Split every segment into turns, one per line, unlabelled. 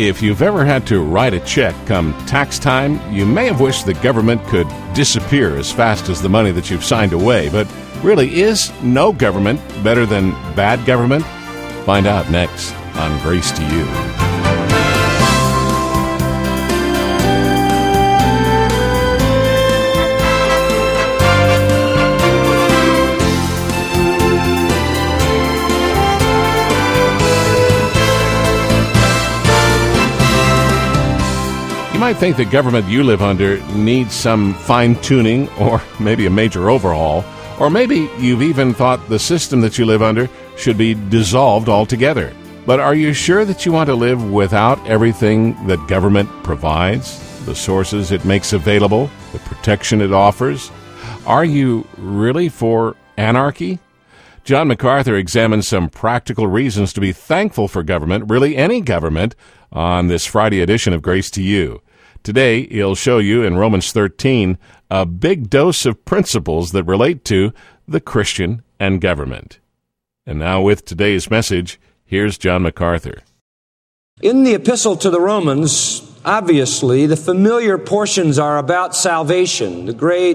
If you've ever had to write a check come tax time, you may have wished the government could disappear as fast as the money that you've signed away. But really, is no government better than bad government? Find out next on Grace to You. You might think the government you live under needs some fine-tuning or maybe a major overhaul, or maybe you've even thought the system that you live under should be dissolved altogether. But are you sure that you want to live without everything that government provides, the sources it makes available, the protection it offers? Are you really for anarchy? John MacArthur examines some practical reasons to be thankful for government, really any government, on this Friday edition of Grace to You. Today, he'll show you in Romans 13 a big dose of principles that relate to the Christian and government. And now with today's message, here's John MacArthur.
In the epistle to the Romans, obviously, the familiar portions are about salvation. The great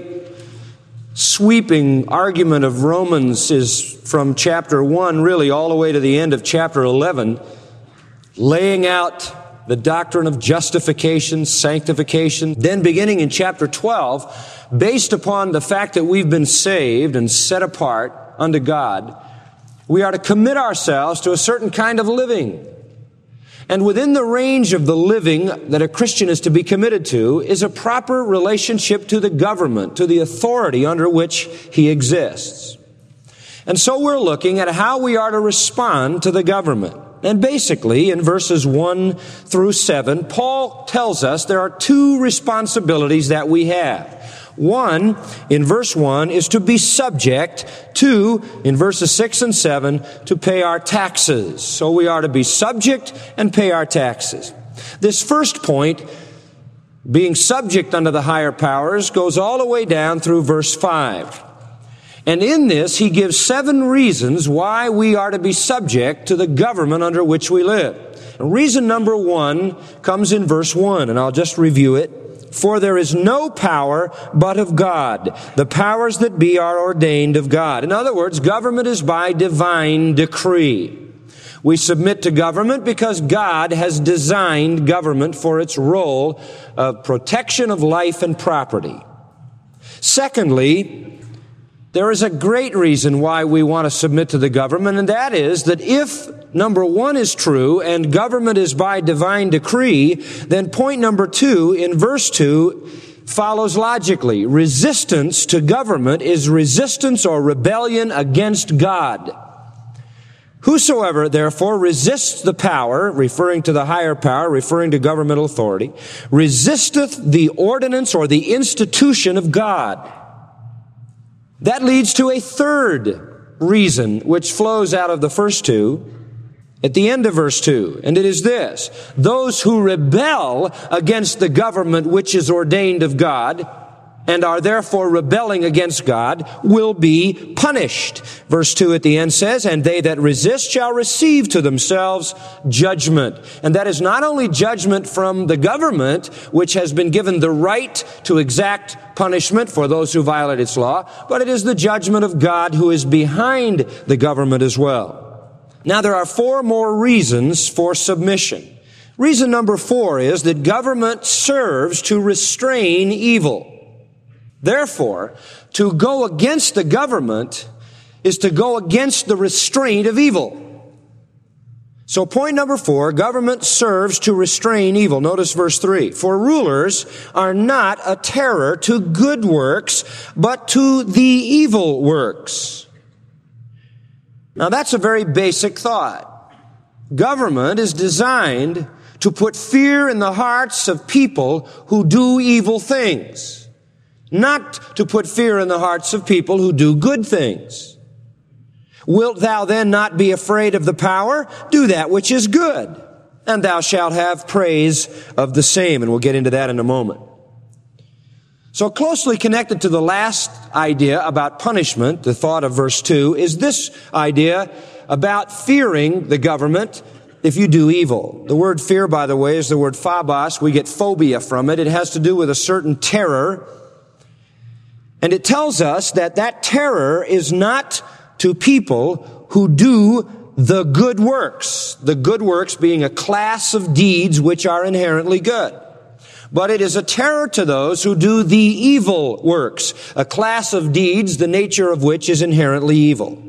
sweeping argument of Romans is from chapter 1, really, all the way to the end of chapter 11, laying out the doctrine of justification, sanctification. Then beginning in chapter 12, based upon the fact that we've been saved and set apart unto God, we are to commit ourselves to a certain kind of living. And within the range of the living that a Christian is to be committed to is a proper relationship to the government, to the authority under which he exists. And so we're looking at how we are to respond to the government. And basically, in verses 1 through 7, Paul tells us there are two responsibilities that we have. One, in verse 1, is to be subject. Two, in verses 6 and 7, to pay our taxes. So we are to be subject and pay our taxes. This first point, being subject unto the higher powers, goes all the way down through verse 5. And in this, he gives 7 reasons why we are to be subject to the government under which we live. And reason number 1 comes in verse 1, and I'll just review it. For there is no power but of God. The powers that be are ordained of God. In other words, government is by divine decree. We submit to government because God has designed government for its role of protection of life and property. Secondly, there is a great reason why we want to submit to the government, and that is that if number 1 is true and government is by divine decree, then point number 2 in verse 2 follows logically. Resistance to government is resistance or rebellion against God. Whosoever, therefore, resists the power, referring to the higher power, referring to governmental authority, resisteth the ordinance or the institution of God. That leads to a third reason, which flows out of the first two, at the end of verse 2. And it is this: those who rebel against the government which is ordained of God, and are therefore rebelling against God, will be punished. Verse 2 at the end says, and they that resist shall receive to themselves judgment. And that is not only judgment from the government, which has been given the right to exact punishment for those who violate its law, but it is the judgment of God who is behind the government as well. Now there are 4 more reasons for submission. Reason number 4 is that government serves to restrain evil. Therefore, to go against the government is to go against the restraint of evil. So point number 4, government serves to restrain evil. Notice verse 3. For rulers are not a terror to good works, but to the evil works. Now that's a very basic thought. Government is designed to put fear in the hearts of people who do evil things, not to put fear in the hearts of people who do good things. Wilt thou then not be afraid of the power? Do that which is good, and thou shalt have praise of the same. And we'll get into that in a moment. So closely connected to the last idea about punishment, the thought of verse 2, is this idea about fearing the government. if you do evil. The word fear, by the way, is the word phobos. We get phobia from it. It has to do with a certain terror. And it tells us that that terror is not to people who do the good works. The good works being a class of deeds which are inherently good. But it is a terror to those who do the evil works, a class of deeds, the nature of which is inherently evil.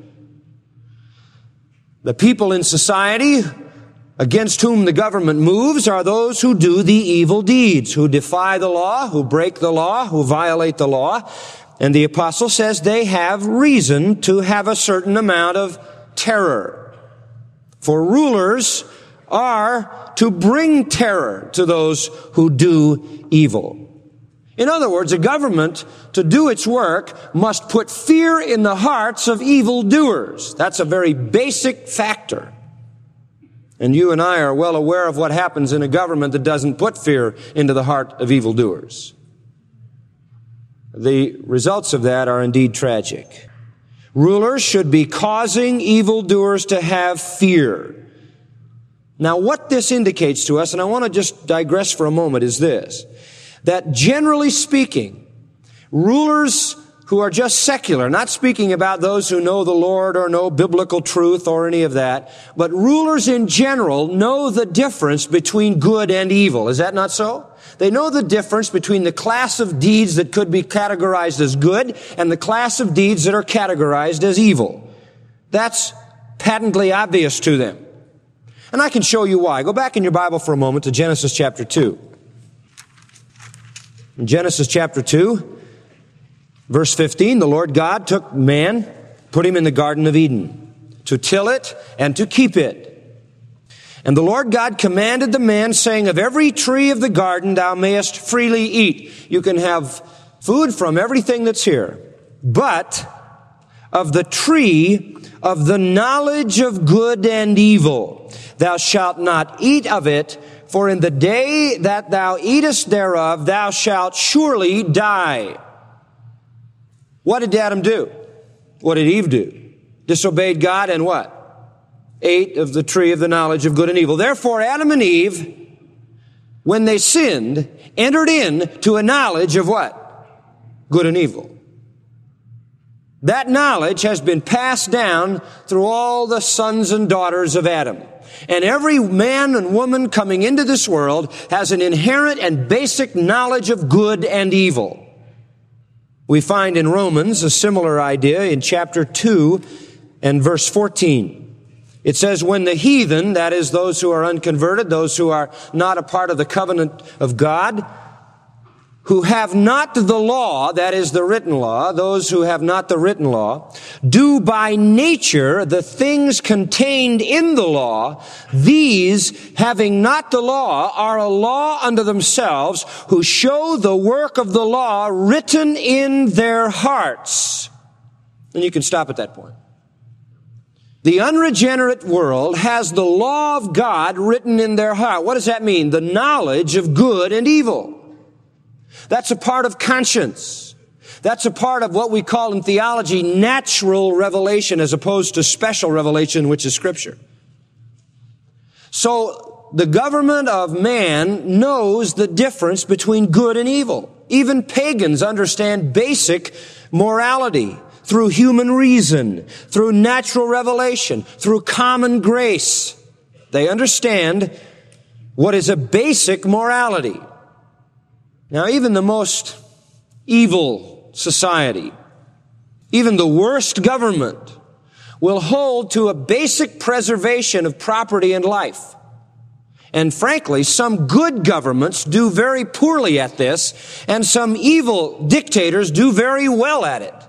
The people in society against whom the government moves are those who do the evil deeds, who defy the law, who break the law, who violate the law. And the apostle says they have reason to have a certain amount of terror. For rulers are to bring terror to those who do evil. In other words, a government, to do its work, must put fear in the hearts of evildoers. That's a very basic factor. And you and I are well aware of what happens in a government that doesn't put fear into the heart of evildoers. The results of that are indeed tragic. Rulers should be causing evildoers to have fear. Now, what this indicates to us, and I want to just digress for a moment, is this: that generally speaking, rulers who are just secular, not speaking about those who know the Lord or know biblical truth or any of that, but rulers in general know the difference between good and evil. Is that not so? They know the difference between the class of deeds that could be categorized as good and the class of deeds that are categorized as evil. That's patently obvious to them. And I can show you why. Go back in your Bible for a moment to Genesis chapter 2. In Genesis chapter 2, verse 15, the Lord God took man, put him in the Garden of Eden, to till it and to keep it. And the Lord God commanded the man, saying, of every tree of the garden thou mayest freely eat. You can have food from everything that's here. But of the tree of the knowledge of good and evil, thou shalt not eat of it, for in the day that thou eatest thereof, thou shalt surely die. What did Adam do? What did Eve do? Disobeyed God and what? Ate of the tree of the knowledge of good and evil. Therefore, Adam and Eve, when they sinned, entered into a knowledge of what? Good and evil. That knowledge has been passed down through all the sons and daughters of Adam. And every man and woman coming into this world has an inherent and basic knowledge of good and evil. We find in Romans a similar idea in chapter 2 and verse 14. It says, when the heathen, that is those who are unconverted, those who are not a part of the covenant of God, who have not the law, that is the written law, those who have not the written law, do by nature the things contained in the law, these, having not the law, are a law unto themselves, who show the work of the law written in their hearts. And you can stop at that point. The unregenerate world has the law of God written in their heart. What does that mean? The knowledge of good and evil. That's a part of conscience. That's a part of what we call in theology natural revelation as opposed to special revelation, which is Scripture. So the government of man knows the difference between good and evil. Even pagans understand basic morality through human reason, through natural revelation, through common grace. They understand what is a basic morality. Now, even the most evil society, even the worst government, will hold to a basic preservation of property and life. And frankly, some good governments do very poorly at this, and some evil dictators do very well at it.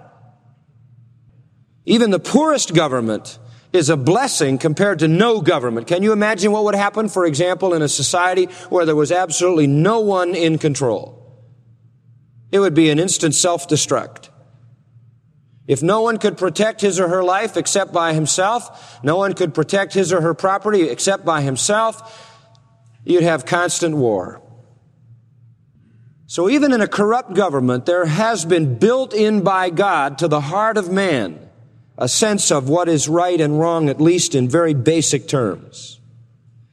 Even the poorest government is a blessing compared to no government. Can you imagine what would happen, for example, in a society where there was absolutely no one in control? It would be an instant self-destruct. If no one could protect his or her life except by himself, no one could protect his or her property except by himself, you'd have constant war. So even in a corrupt government, there has been built in by God to the heart of man a sense of what is right and wrong, at least in very basic terms.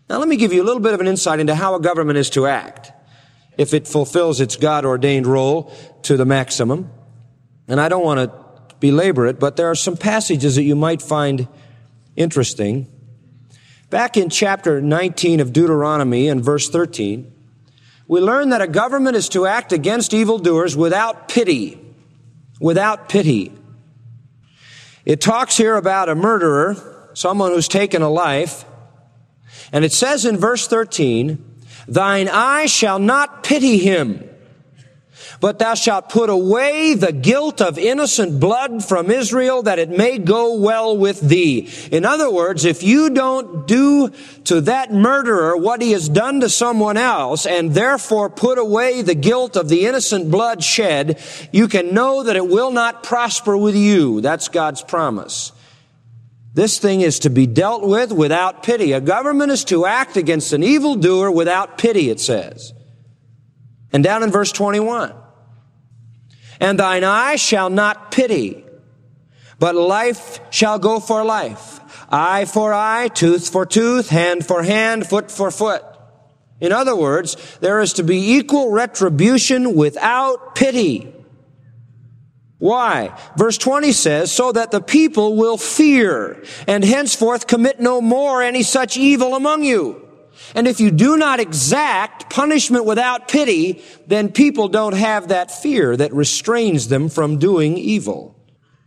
Now let me give you a little bit of an insight into how a government is to act if it fulfills its God-ordained role to the maximum. And I don't want to belabor it, but there are some passages that you might find interesting. Back in chapter 19 of Deuteronomy and verse 13, we learn that a government is to act against evildoers without pity. Without pity. It talks here about a murderer, someone who's taken a life, and it says in verse 13, "Thine eye shall not pity him, but thou shalt put away the guilt of innocent blood from Israel, that it may go well with thee." In other words, if you don't do to that murderer what he has done to someone else, and therefore put away the guilt of the innocent blood shed, you can know that it will not prosper with you. That's God's promise. This thing is to be dealt with without pity. A government is to act against an evildoer without pity, it says. And down in verse 21, "And thine eye shall not pity, but life shall go for life. Eye for eye, tooth for tooth, hand for hand, foot for foot." In other words, there is to be equal retribution without pity. Why? Verse 20 says, "So that the people will fear, and henceforth commit no more any such evil among you." And if you do not exact punishment without pity, then people don't have that fear that restrains them from doing evil.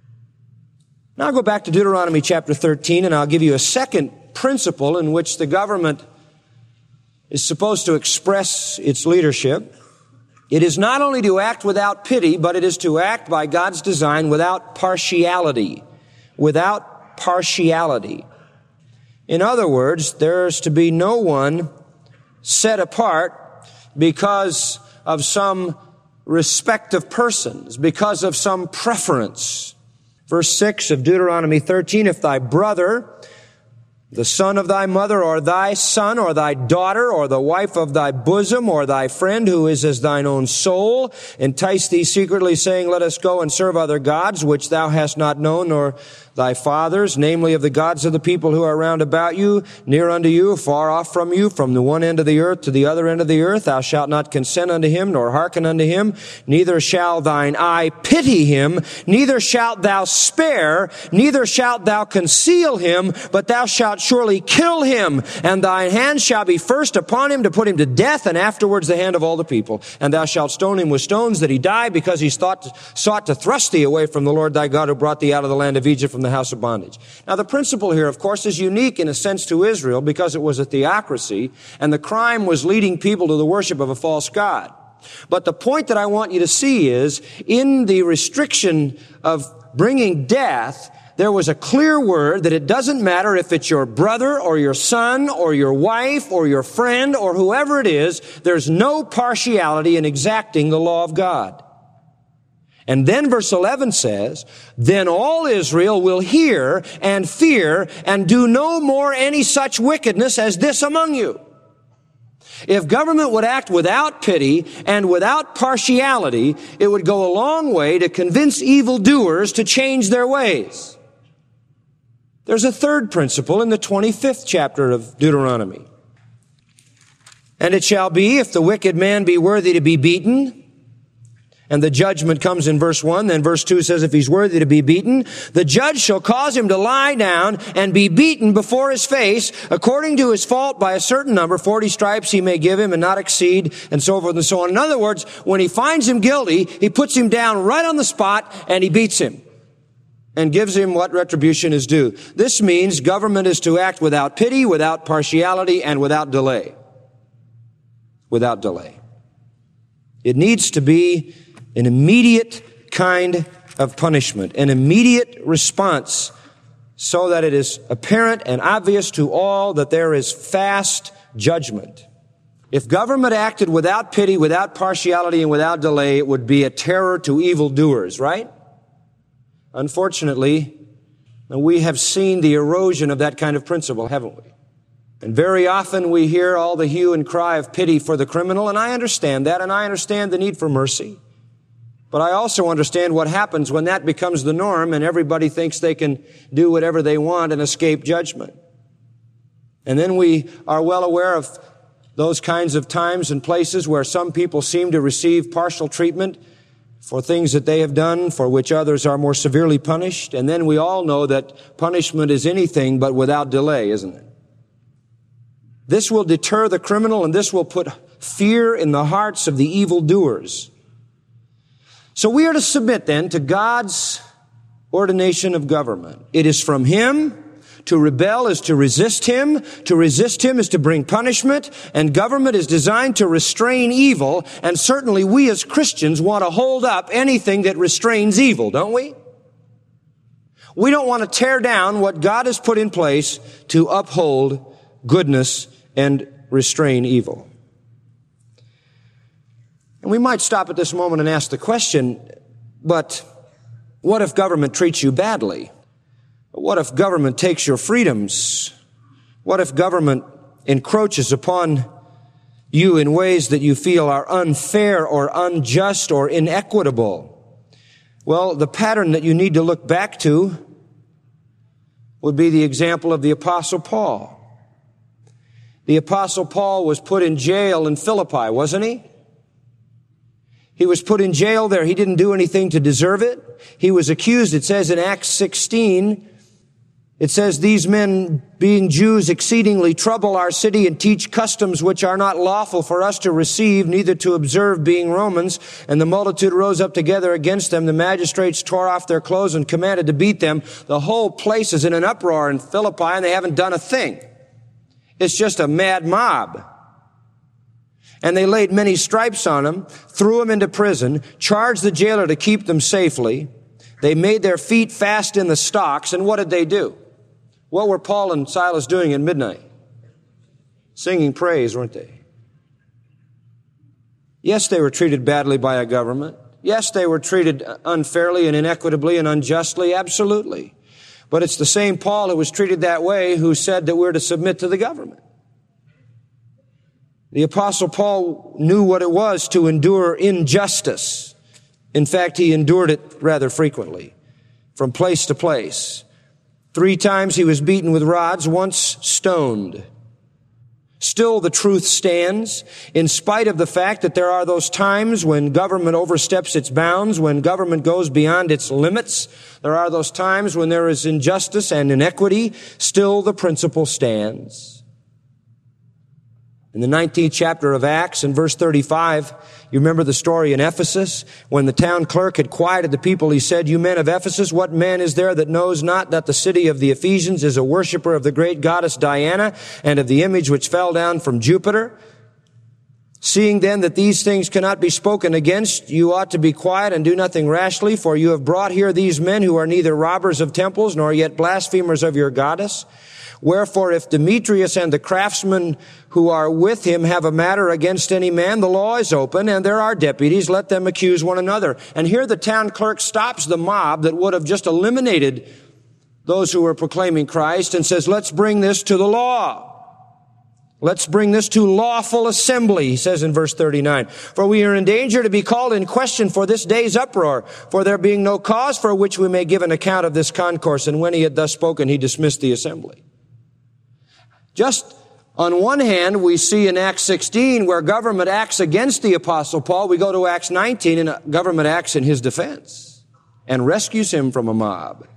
Now I'll go back to Deuteronomy chapter 13, and I'll give you a second principle in which the government is supposed to express its leadership. It is not only to act without pity, but it is to act by God's design without partiality. Without partiality. In other words, there's to be no one set apart because of some respect of persons, because of some preference. Verse 6 of Deuteronomy 13, "If thy brother, the son of thy mother, or thy son, or thy daughter, or the wife of thy bosom, or thy friend who is as thine own soul, entice thee secretly, saying, Let us go and serve other gods, which thou hast not known, nor thy fathers, namely of the gods of the people who are round about you, near unto you, far off from you, from the one end of the earth to the other end of the earth, thou shalt not consent unto him, nor hearken unto him, neither shall thine eye pity him, neither shalt thou spare, neither shalt thou conceal him, but thou shalt surely kill him, and thine hand shall be first upon him to put him to death, and afterwards the hand of all the people. And thou shalt stone him with stones, that he die, because he sought to thrust thee away from the Lord thy God, who brought thee out of the land of Egypt, from the house of bondage." Now the principle here, of course, is unique in a sense to Israel, because it was a theocracy, and the crime was leading people to the worship of a false god. But the point that I want you to see is, in the restriction of bringing death, there was a clear word that it doesn't matter if it's your brother or your son or your wife or your friend or whoever it is, there's no partiality in exacting the law of God. And then verse 11 says, "Then all Israel will hear and fear and do no more any such wickedness as this among you." If government would act without pity and without partiality, it would go a long way to convince evildoers to change their ways. There's a third principle in the 25th chapter of Deuteronomy. "And it shall be, if the wicked man be worthy to be beaten," and the judgment comes in verse 1, then verse 2 says, "If he's worthy to be beaten, the judge shall cause him to lie down and be beaten before his face, according to his fault by a certain number, 40 stripes he may give him and not exceed," and so forth and so on. In other words, when he finds him guilty, he puts him down right on the spot and he beats him and gives him what retribution is due. This means government is to act without pity, without partiality, and without delay. Without delay. It needs to be an immediate kind of punishment, an immediate response, so that it is apparent and obvious to all that there is fast judgment. If government acted without pity, without partiality, and without delay, it would be a terror to evildoers, right? Unfortunately, we have seen the erosion of that kind of principle, haven't we? And very often we hear all the hue and cry of pity for the criminal, and I understand that, and I understand the need for mercy. But I also understand what happens when that becomes the norm and everybody thinks they can do whatever they want and escape judgment. And then we are well aware of those kinds of times and places where some people seem to receive partial treatment for things that they have done for which others are more severely punished. And then we all know that punishment is anything but without delay, isn't it? This will deter the criminal, and this will put fear in the hearts of the evildoers. So we are to submit then to God's ordination of government. It is from Him. To rebel is to resist Him. To resist Him is to bring punishment. And government is designed to restrain evil. And certainly we as Christians want to hold up anything that restrains evil, don't we? We don't want to tear down what God has put in place to uphold goodness and restrain evil. And we might stop at this moment and ask the question, but what if government treats you badly? What if government takes your freedoms? What if government encroaches upon you in ways that you feel are unfair or unjust or inequitable? Well, the pattern that you need to look back to would be the example of the Apostle Paul. The Apostle Paul was put in jail in Philippi, wasn't he? He was put in jail there. He didn't do anything to deserve it. He was accused, it says in Acts 16, it says, these men, being Jews, exceedingly trouble our city and teach customs which are not lawful for us to receive, neither to observe, being Romans. And the multitude rose up together against them. The magistrates tore off their clothes and commanded to beat them. The whole place is in an uproar in Philippi, and they haven't done a thing. It's just a mad mob. And they laid many stripes on him, threw him into prison, charged the jailer to keep them safely. They made their feet fast in the stocks, and what did they do? What were Paul and Silas doing at midnight? Singing praise, weren't they? Yes, they were treated badly by a government. Yes, they were treated unfairly and inequitably and unjustly, absolutely. But it's the same Paul who was treated that way who said that we're to submit to the government. The Apostle Paul knew what it was to endure injustice. In fact, he endured it rather frequently, from place to place. 3 times he was beaten with rods, once stoned. Still, the truth stands, in spite of the fact that there are those times when government oversteps its bounds, when government goes beyond its limits. There are those times when there is injustice and inequity. Still, the principle stands. In the 19th chapter of Acts, in verse 35, you remember the story in Ephesus? When the town clerk had quieted the people, he said, you men of Ephesus, what man is there that knows not that the city of the Ephesians is a worshiper of the great goddess Diana and of the image which fell down from Jupiter? Seeing then that these things cannot be spoken against, you ought to be quiet and do nothing rashly, for you have brought here these men who are neither robbers of temples nor yet blasphemers of your goddess. Wherefore, if Demetrius and the craftsmen who are with him have a matter against any man, the law is open, and there are deputies. Let them accuse one another. And here the town clerk stops the mob that would have just eliminated those who were proclaiming Christ and says, let's bring this to the law. Let's bring this to lawful assembly, he says in verse 39. For we are in danger to be called in question for this day's uproar, for there being no cause for which we may give an account of this concourse. And when he had thus spoken, he dismissed the assembly. Just on one hand, we see in Acts 16 where government acts against the Apostle Paul. We go to Acts 19 and government acts in his defense and rescues him from a mob.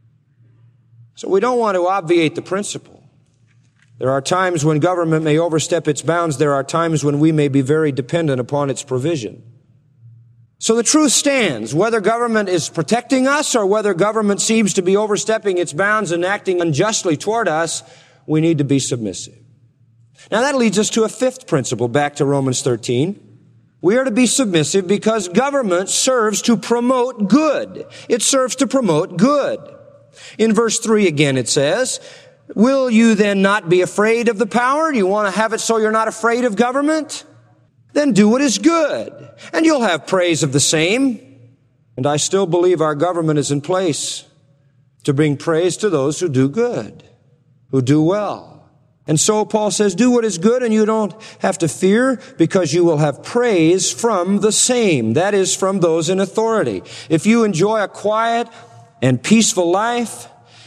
So we don't want to obviate the principle. There are times when government may overstep its bounds. There are times when we may be very dependent upon its provision. So the truth stands, whether government is protecting us or whether government seems to be overstepping its bounds and acting unjustly toward us, we need to be submissive. Now that leads us to a 5th principle, back to Romans 13. We are to be submissive because government serves to promote good. It serves to promote good. In verse 3 again it says, will you then not be afraid of the power? Do you want to have it so you're not afraid of government? Then do what is good, and you'll have praise of the same. And I still believe our government is in place to bring praise to those who do good, who do well. And so Paul says, do what is good, and you don't have to fear, because you will have praise from the same. That is, from those in authority. If you enjoy a quiet and peaceful life,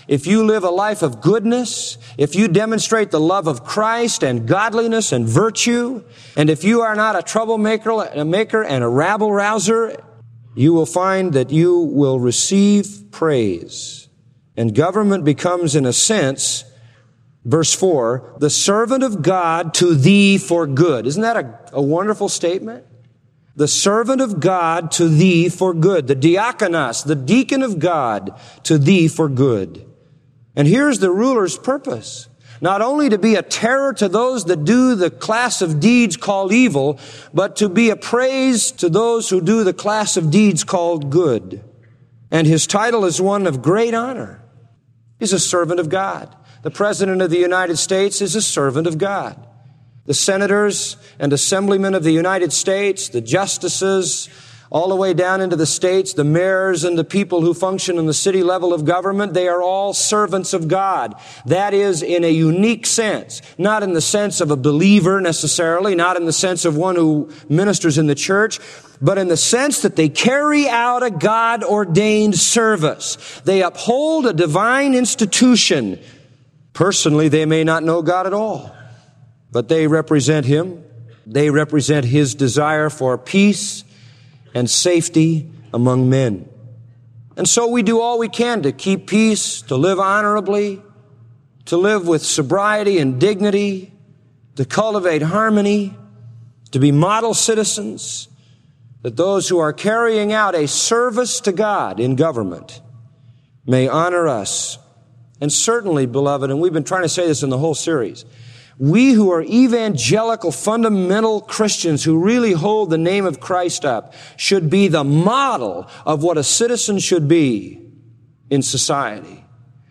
if you live a life of goodness, if you demonstrate the love of Christ and godliness and virtue, and if you are not a troublemaker and a rabble-rouser, you will find that you will receive praise. And government becomes, in a sense, verse 4, the servant of God to thee for good. Isn't that a wonderful statement? The servant of God to thee for good. The diakonos, the deacon of God to thee for good. And here's the ruler's purpose. Not only to be a terror to those that do the class of deeds called evil, but to be a praise to those who do the class of deeds called good. And his title is one of great honor. He's a servant of God. The President of the United States is a servant of God. The senators and assemblymen of the United States, the justices, all the way down into the states, the mayors and the people who function in the city level of government, they are all servants of God. That is in a unique sense, not in the sense of a believer necessarily, not in the sense of one who ministers in the church, but in the sense that they carry out a God-ordained service. They uphold a divine institution. Personally, they may not know God at all, but they represent Him. They represent His desire for peace and safety among men. And so we do all we can to keep peace, to live honorably, to live with sobriety and dignity, to cultivate harmony, to be model citizens, that those who are carrying out a service to God in government may honor us. And certainly, beloved, and we've been trying to say this in the whole series, we who are evangelical, fundamental Christians who really hold the name of Christ up should be the model of what a citizen should be in society.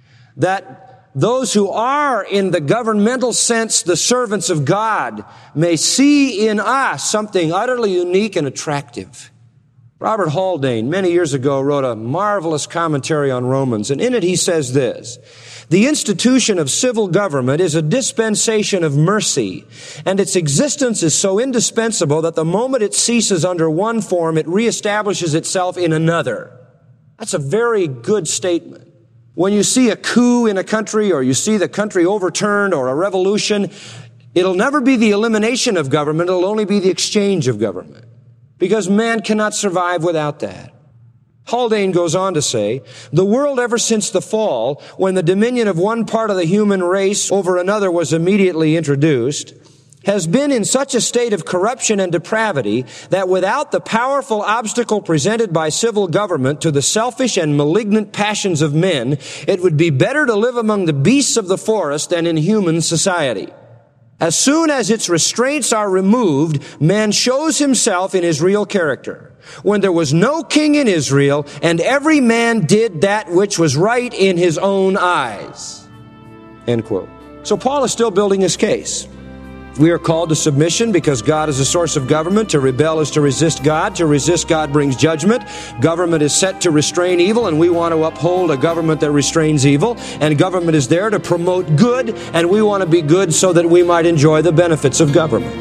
That those who are, in the governmental sense, the servants of God, may see in us something utterly unique and attractive. Robert Haldane, many years ago, wrote a marvelous commentary on Romans, and in it he says this: the institution of civil government is a dispensation of mercy, and its existence is so indispensable that the moment it ceases under one form, it reestablishes itself in another. That's a very good statement. When you see a coup in a country, or you see the country overturned, or a revolution, it'll never be the elimination of government, it'll only be the exchange of government. Because man cannot survive without that. Haldane goes on to say, the world ever since the fall, when the dominion of one part of the human race over another was immediately introduced, has been in such a state of corruption and depravity that without the powerful obstacle presented by civil government to the selfish and malignant passions of men, it would be better to live among the beasts of the forest than in human society. As soon as its restraints are removed, man shows himself in his real character. When there was no king in Israel, and every man did that which was right in his own eyes. End quote. So Paul is still building his case. We are called to submission because God is a source of government. To rebel is to resist God. To resist God brings judgment. Government is set to restrain evil, and we want to uphold a government that restrains evil. And government is there to promote good, and we want to be good so that we might enjoy the benefits of government.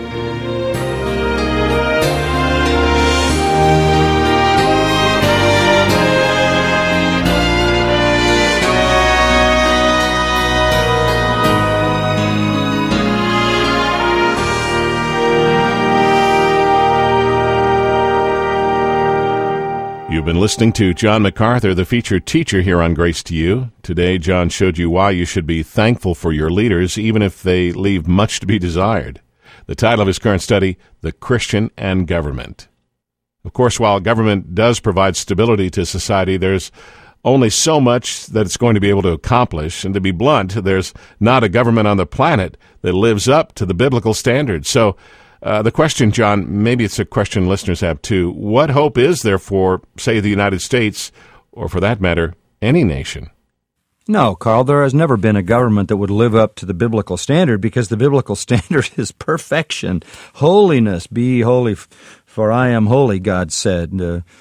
You've been listening to John MacArthur, the featured teacher here on Grace to You. Today, John showed you why you should be thankful for your leaders, even if they leave much to be desired. The title of his current study, The Christian and Government. Of course, while government does provide stability to society, there's only so much that it's going to be able to accomplish. And to be blunt, there's not a government on the planet that lives up to the biblical standards. So, the question, John, maybe it's a question listeners have too. What hope is there for, say, the United States, or for that matter, any nation?
No, Carl, there has never been a government that would live up to the biblical standard, because the biblical standard is perfection. Holiness, be holy, for I am holy, God said.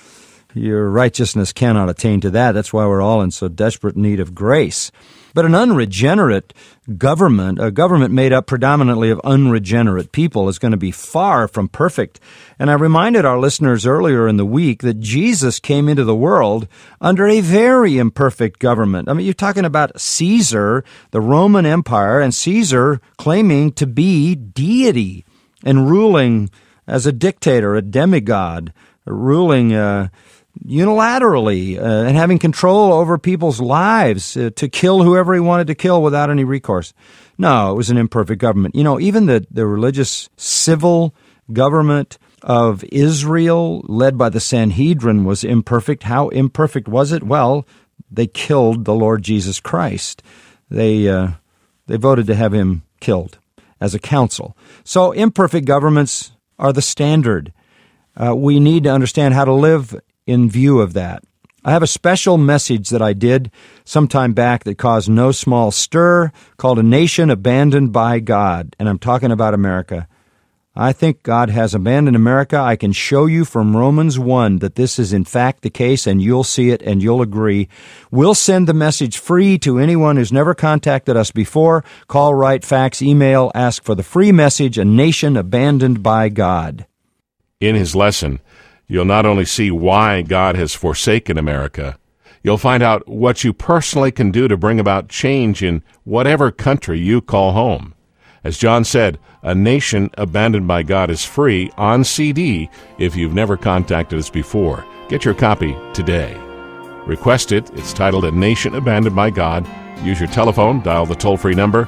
Your righteousness cannot attain to that. That's why we're all in so desperate need of grace. But an unregenerate government, a government made up predominantly of unregenerate people, is going to be far from perfect. And I reminded our listeners earlier in the week that Jesus came into the world under a very imperfect government. I mean, you're talking about Caesar, the Roman Empire, and Caesar claiming to be deity and ruling as a dictator, a demigod, ruling unilaterally and having control over people's lives to kill whoever he wanted to kill without any recourse. No, it was an imperfect government. You know, even the religious civil government of Israel, led by the Sanhedrin, was imperfect. How imperfect was it? Well, they killed the Lord Jesus Christ. They voted to have him killed as a council. So imperfect governments are the standard. We need to understand how to live in view of that. I have a special message that I did some time back that caused no small stir, called A Nation Abandoned by God, and I'm talking about America. I think God has abandoned America. I can show you from Romans 1 that this is in fact the case, and you'll see it and you'll agree. We'll send the message free to anyone who's never contacted us before. Call, write, fax, email, ask for the free message, A Nation Abandoned by God.
In his lesson, you'll not only see why God has forsaken America, you'll find out what you personally can do to bring about change in whatever country you call home. As John said, A Nation Abandoned by God is free on CD if you've never contacted us before. Get your copy today. Request it. It's titled A Nation Abandoned by God. Use your telephone, dial the toll-free number,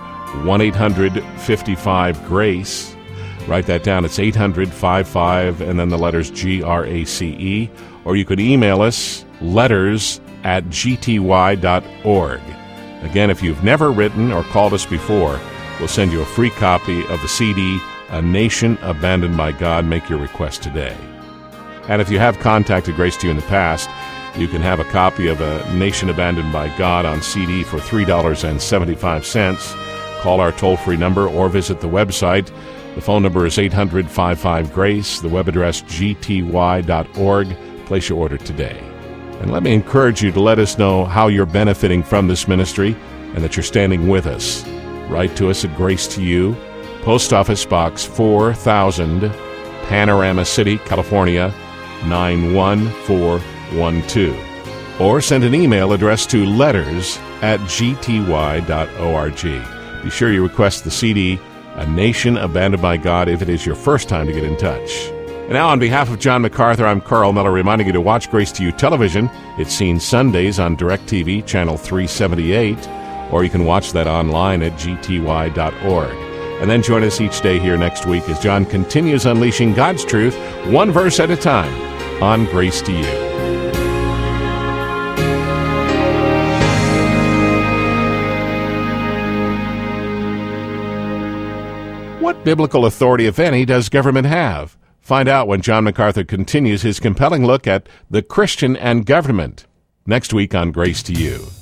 1-800-55-GRACE. Write that down. It's 800-55 and then the letters GRACE. Or you could email us, letters@gty.org. Again, if you've never written or called us before, we'll send you a free copy of the CD, A Nation Abandoned by God. Make your request today. And if you have contacted Grace to you in the past, you can have a copy of A Nation Abandoned by God on CD for $3.75. Call our toll-free number or visit the website. The phone number is 800-55-GRACE, the web address gty.org. Place your order today. And let me encourage you to let us know how you're benefiting from this ministry and that you're standing with us. Write to us at Grace to You, Post Office Box 4000, Panorama City, California, 91412. Or send an email address to letters@gty.org. Be sure you request the CD, A Nation Abandoned by God, if it is your first time to get in touch. And now, on behalf of John MacArthur, I'm Carl Miller, reminding you to watch Grace to You television. It's seen Sundays on DirecTV, channel 378, or you can watch that online at gty.org. And then join us each day here next week as John continues unleashing God's truth, one verse at a time, on Grace to You. What biblical authority, if any, does government have? Find out when John MacArthur continues his compelling look at the Christian and government next week on Grace to You.